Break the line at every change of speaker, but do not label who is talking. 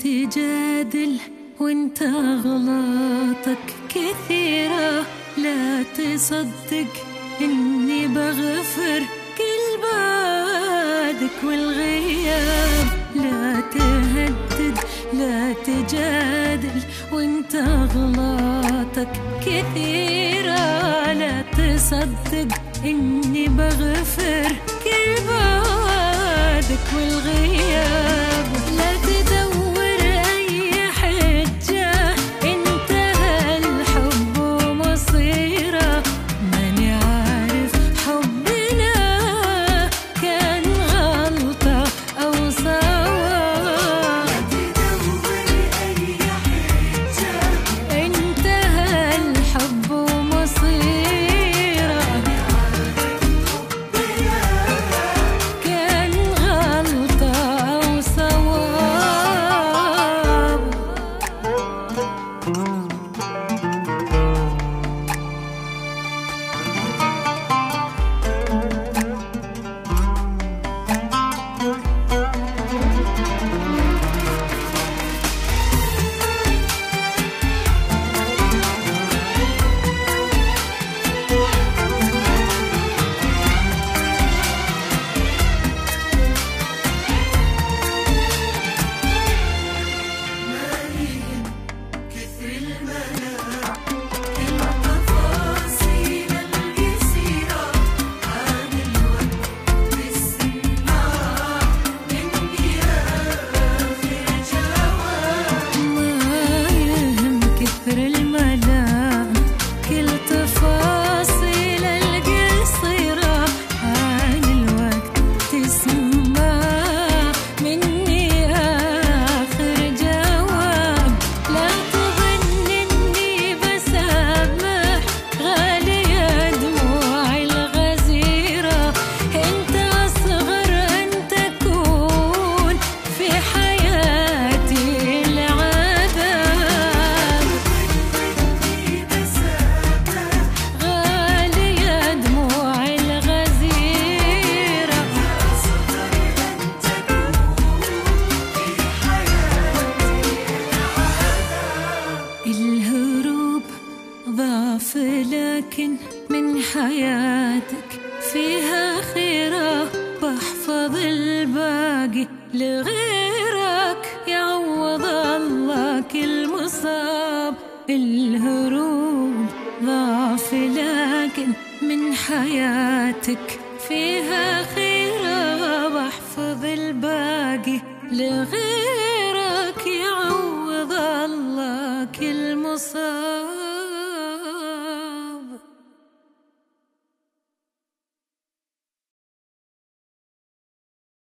تجادل وانت أغلاطك كثيرة، لا تصدق إني بغفر كل بعدك والغياب. لا تهدد لا تجادل وانت أغلاطك كثيرة، لا تصدق إني بغفر كل بعدك والغياب. لا تدور أي حجة، انتهى الحب ومصيره. ماني عارف حبنا كان غلطة أو صواب. لا تدور أي حجة، انتهى الحب ومصيره. ضعف لكن من حياتك فيها خيرة، بحفظ الباقي لغيرك يعوض الله كل مصاب. الهروب ضعف لكن من حياتك فيها خيرة، بحفظ الباقي لغيرك